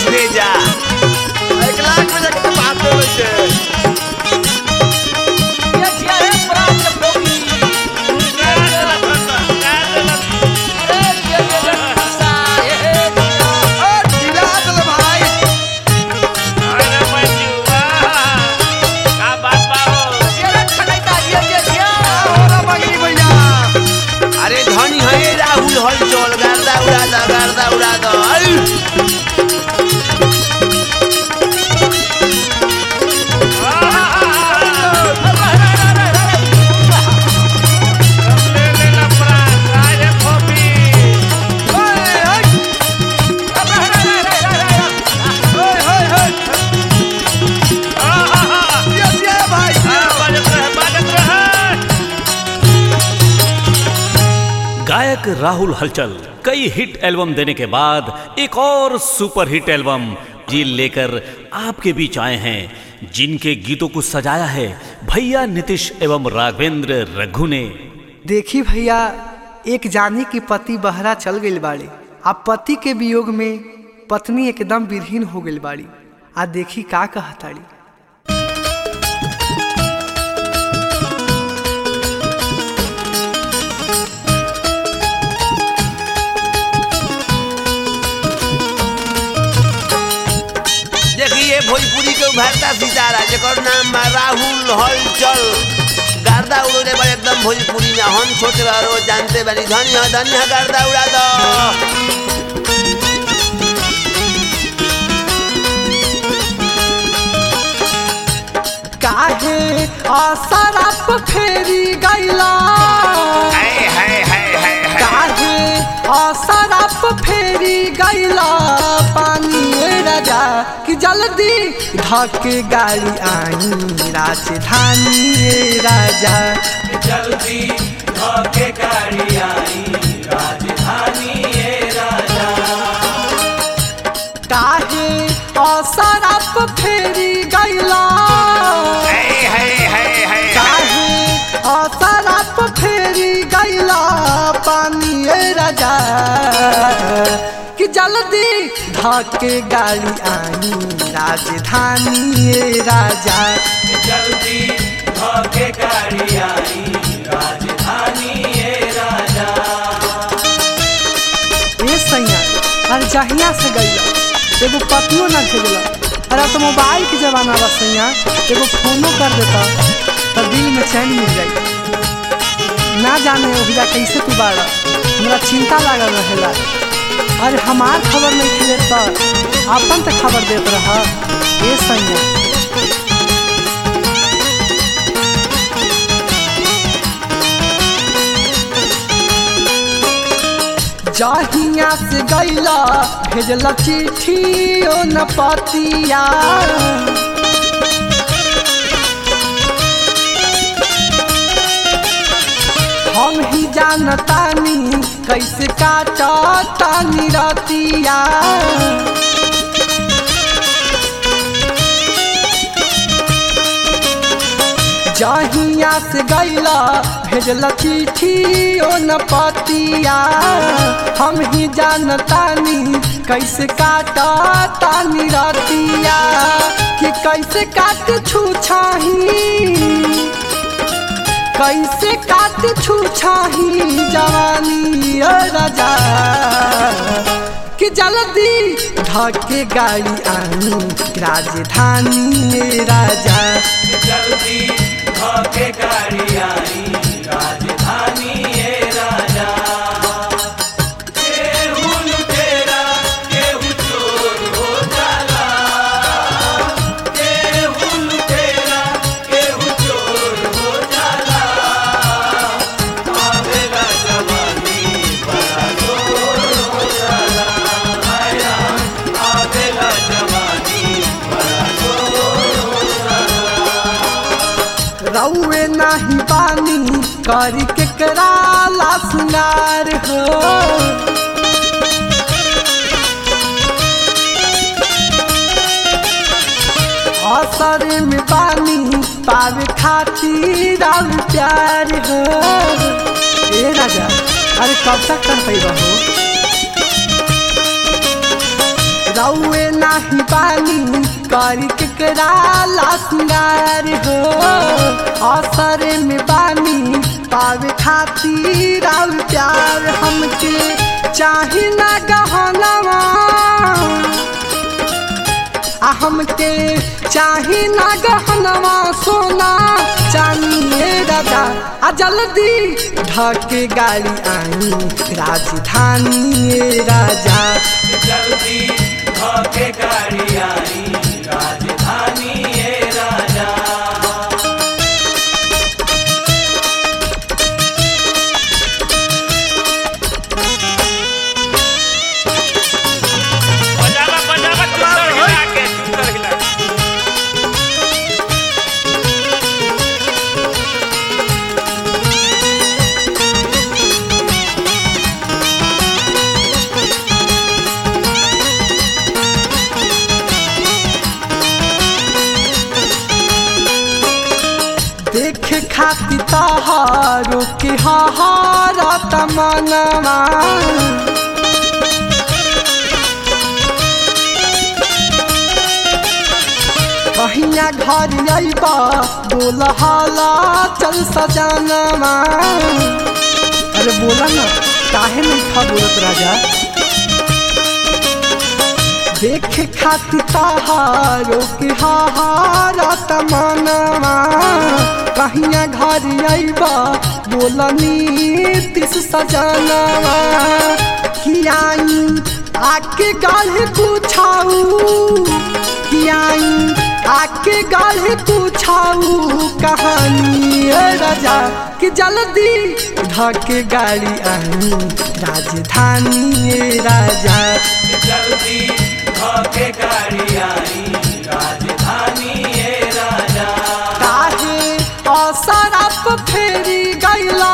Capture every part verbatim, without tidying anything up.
बस भेजा एक लाख में जाके तो बात हो गई है ये क्या है प्राप्त होगी हलचल गर्दा उड़ा दा गर्दा उड़ा दा गायक राहुल हलचल कई हिट एल्बम देने के बाद एक और सुपर हिट एल्बम जी लेकर आपके बीच आए हैं, जिनके गीतों को सजाया है भैया नीतीश एवं राघवेंद्र रघु ने। देखी भैया, एक जानी की पति बहरा चल गई बाड़ी, अब पति के वियोग में पत्नी एकदम विरहीन हो गई बाड़ी। आ देखी का कहताड़ी। भोजपुरी के उभरता सितारा जेकर नाम बा राहुल हलचल गर्दा उड़े बड़े एकदम भोजपुरी में हम छोटे बारो जानते बारी धनी है धनी है गर्दा उड़ा दो काहे आसराप फेरी गईला हाय हाय हाय हाय काहे आसराप फेरी गईला पानी राजा कि जल्दी धके गाड़ी आई राजधानी राजा जल्दी धके गाड़ी आई राजधानी राजा काहे असरप फेरी गईला काहे असरप फेरी गईला पानी राजा कि जल्दी धके गाड़ी आई राजधानी राजा जल्दी धके गाड़ी आई राजधानी राजा। ए सैया अरे जहिया से गईला एगो पतियो ना भेजला। अरे तो मोबाइल के जमाना बा सैया, एगो फोनो कर देता तो दिल में चैन मिल जाई। ना जाने ओहिजा कैसे तू बाड़ा, हमरा चिंता लागल रहेला। अरे हमार खबर नहीं खिले तो अपन तो खबर देत रहा। ए सैया जहिया से गईला भेजला चिट्ठी ओ न पतिया हम ही जानतानी कैसे काटतानी रतिया जहिया से गईला भेजला चिट्ठी ओ न पतिया हम ही जानतानी कैसे काटतानी रतिया कि कैसे काट छूछाही कैसे काट छूछाही जवानी राजा कि जल्दी धके गाड़ी आई राजधानी राजा जल्दी धके गाड़ी आई राजधानी राजा। केहू लुटेरा केहू चोर हो जाला, केहू लुटेरा केहू चोर हो जाला। आवेला जवानी बड़ा जोर हो जाला, आया आवेला जवानी बड़ा जोर हो जाला। रउए नाही पानी करी के कराला सुनार हो असर में पानी पावे खातिर और प्यार हो। ए राजा अरे कब तक कर पैबा हो। रउए नाही बानी करी केकरा ला सिंगार हो असर में बानी पावे खातिर आउ प्यार हमके चाही ना गहनवा आ हमके चाही ना गहनवा सोना चांदी राजा आ जल्दी ढके गाड़ी आई राजधानी राजा जल्दी धोखे गाड़ी आई राजधानी ये राजा बजावा बजावा चुतर हिला के चुतर हिला देखे खाती तहारो के हारा तमनवा कहिया घर अइबा बोल हाला चल सजनवा अरे बोला ना काहे नहीं खा बोलत राजा देखे खाती तहारो के हारा तमनवा कहिया घर अइबा बोलनी तीस सजनवा कियाई आके गाले पूछाऊ कियाई आके गाले पूछाऊ कहानी राजा कि जल्दी ढके गाड़ी आई राजधानी राजा जल्दी धोखे गाड़ी आई राजधानी ये राजा काहे असरप फेरी गैला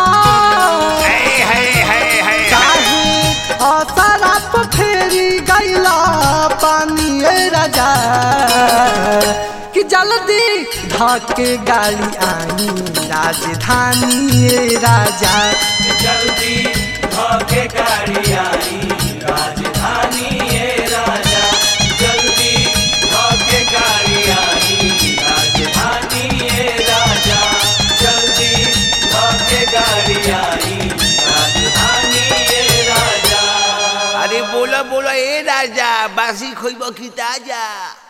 काहे असरप फेरी गैला पानी राजा कि जल्दी ढके गाड़ी आई राजधानी राजा जल्दी धोखे गाड़ी आई राजधानी ये राजा जल्दी धोखे गाड़ी आई राजधानी ये राजा जल्दी धोखे गाड़ी आई राजधानी ये राजा अरे बोला बोला ए राजा बासी खोइब की ताजा